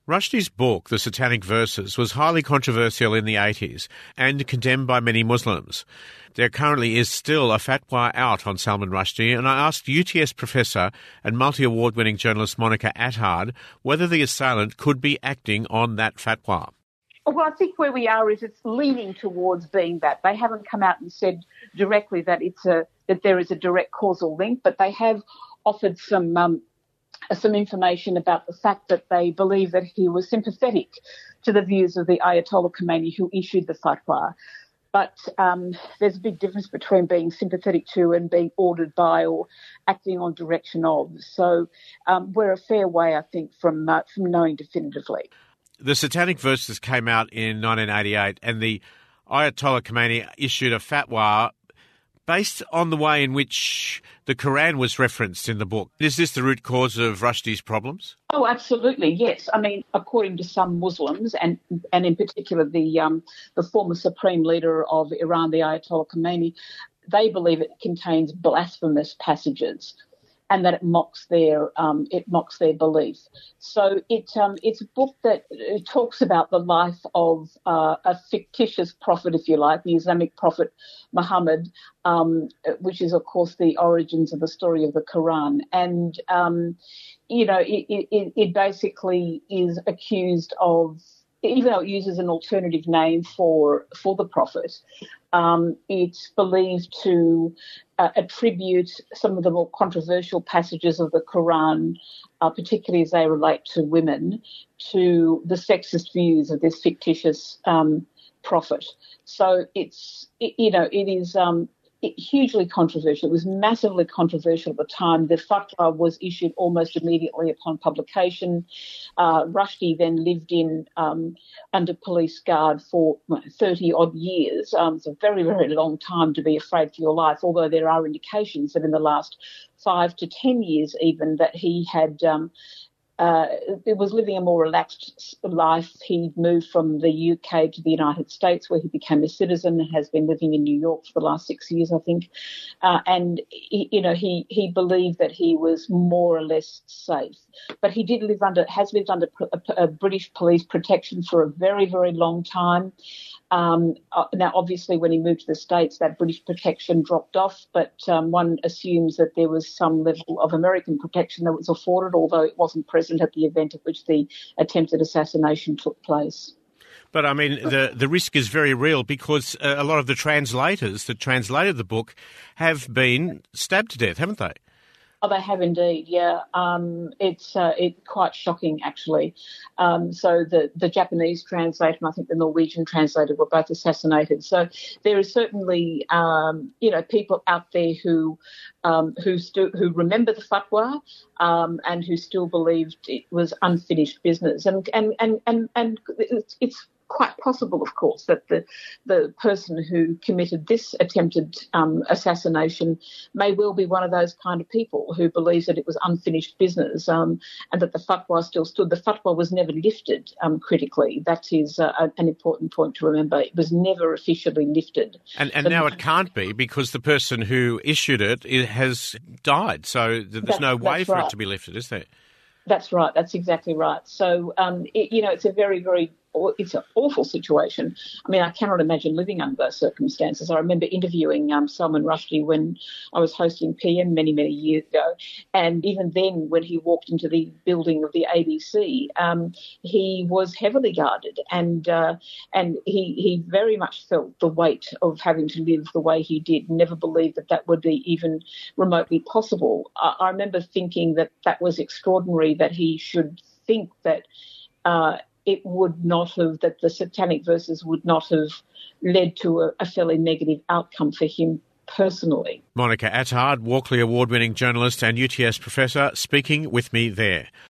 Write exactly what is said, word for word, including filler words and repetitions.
Rushdie's book, The Satanic Verses, was highly controversial in the eighties and condemned by many Muslims. There currently is still a fatwa out on Salman Rushdie, and I asked U T S professor and multi-award-winning journalist Monica Attard whether the assailant could be acting on that fatwa. Well, I think where we are is it's leaning towards being that. They haven't come out and said directly that it's a that there is a direct causal link, but they have offered some um, some information about the fact that they believe that he was sympathetic to the views of the Ayatollah Khomeini who issued the fatwa. But um, there's a big difference between being sympathetic to and being ordered by or acting on direction of. So um, we're a fair way, I think, from uh, from knowing definitively. The Satanic Verses came out in nineteen eighty-eight, and the Ayatollah Khomeini issued a fatwa based on the way in which the Quran was referenced in the book. Is this the root cause of Rushdie's problems? Oh, absolutely, yes. I mean, according to some Muslims, and and in particular the um, the former supreme leader of Iran, the Ayatollah Khomeini, they believe it contains blasphemous passages, and that it mocks their um, it mocks their belief. So it um, it's a book that it talks about the life of uh, a fictitious prophet, if you like, the Islamic prophet Muhammad, um, which is of course the origins of the story of the Quran. And um, you know, it, it, it basically is accused of, even though it uses an alternative name for for the prophet, um, it's believed to uh, attribute some of the more controversial passages of the Quran, uh, particularly as they relate to women, to the sexist views of this fictitious um, prophet. So it's, it, you know, it is um, it, hugely controversial. It was massively controversial at the time. The fatwa was issued almost immediately upon publication. Uh, Rushdie then lived in um, under police guard for thirty odd years. Um, it's a very, very long time to be afraid for your life, although there are indications that in the last five to ten years even that he had um, uh, it was living a more relaxed life. He moved from the U K to the United States, where he became a citizen and has been living in New York for the last six years, I think. Uh, and, he, you know, he, he believed that he was more or less safe. But he did live under, has lived under a, a British police protection for a very, very long time. Um, now, obviously, when he moved to the States, that British protection dropped off, but um, one assumes that there was some level of American protection that was afforded, although it wasn't present at the event at which the attempted assassination took place. But, I mean, the, the risk is very real because uh, a lot of the translators that translated the book have been stabbed to death, haven't they? Oh, they have indeed, yeah. Um, it's uh, it quite shocking, actually. Um, so the, the Japanese translator and I think the Norwegian translator were both assassinated. So there is certainly, um, you know, people out there who um, who stu- who remember the fatwa um, and who still believed it was unfinished business. And and and and, and it's, it's quite possible, of course, that the the person who committed this attempted um, assassination may well be one of those kind of people who believes that it was unfinished business um, and that the fatwa still stood. The fatwa was never lifted um, critically. That is uh, an important point to remember. It was never officially lifted. And, and so now it can't be because the person who issued it, it has died. So there's that, no way for right. it to be lifted, is there? That's right. That's exactly right. So, um, it, you know, it's a very, very it's an awful situation. I mean, I cannot imagine living under those circumstances. I remember interviewing um, Salman Rushdie when I was hosting P M many, many years ago. And even then, when he walked into the building of the A B C, um, he was heavily guarded and uh, and he, he very much felt the weight of having to live the way he did, never believed that that would be even remotely possible. I, I remember thinking that that was extraordinary, that he should think that uh, it would not have, that the Satanic Verses would not have led to a, a fairly negative outcome for him personally. Monica Attard, Walkley Award-winning journalist and U T S professor, speaking with me there.